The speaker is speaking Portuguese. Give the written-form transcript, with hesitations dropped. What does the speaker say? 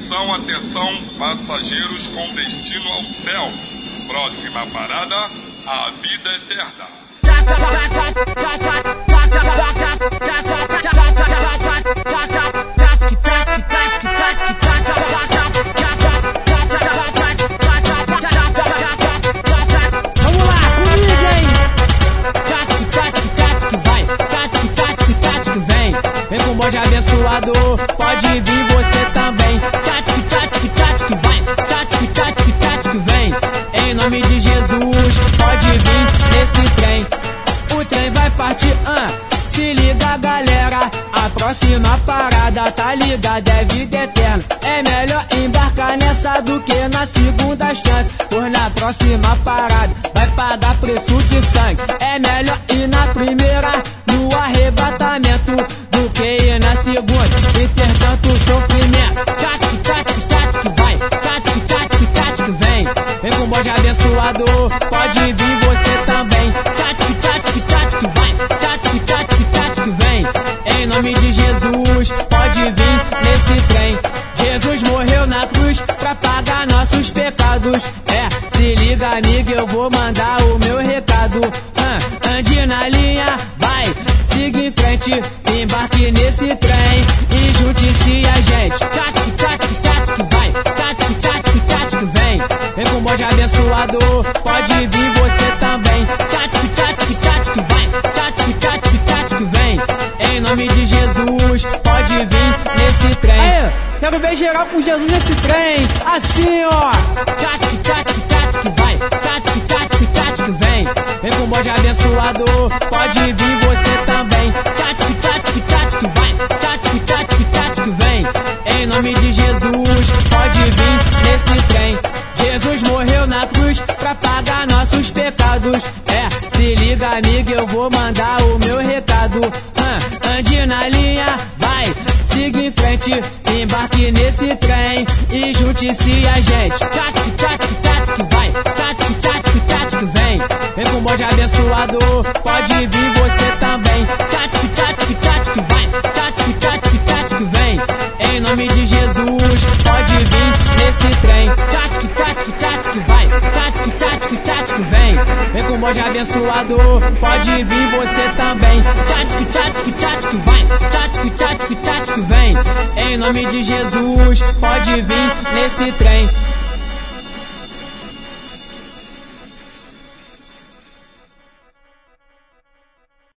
Atenção, atenção, passageiros com destino ao céu. Próxima parada, a vida eterna. Vamos lá, comigo, hein? Vai, vem com o bonde abençoador, pode vir você também. Vem, em nome de Jesus, pode vir nesse trem. O trem vai partir, se liga galera, a próxima parada, tá ligada, é vida eterna. É melhor embarcar nessa do que na segunda chance, pois na próxima parada vai pagar preço de sangue. É melhor ir na primeira, no arrebatamento, do que ir na segunda e ter tanto sofrimento. Vem, vem com o bonde abençoador, pode vir você também. Vem, em nome de Jesus, pode vir nesse trem. Jesus morreu na cruz pra pagar nossos pecados. Se liga amigo, eu vou mandar o meu recado. Ande na linha, vai, siga em frente, embarque nesse trem e junte-se a gente. Vem, vem com o bonde abençoador, pode vir você também. Vem, em nome de Jesus, pode vir nesse trem. Aê, quero ver geral com Jesus nesse trem, assim ó. Vem, vem com o bonde abençoador, pode vir você também. Vem, em nome de Jesus, pode vir nesse trem. Jesus morreu na cruz pra pagar nossos pecados. Se liga amigo, eu vou mandar o meu recado. Ande na linha, vai, siga em frente, embarque nesse trem e junte-se a gente. Vem, vem com o bonde abençoador, pode vir você também. Vem, em nome de Jesus, pode vir nesse trem. Vem, vem com o bonde abençoador, pode vir você também. Vem, em nome de Jesus, pode vir nesse trem.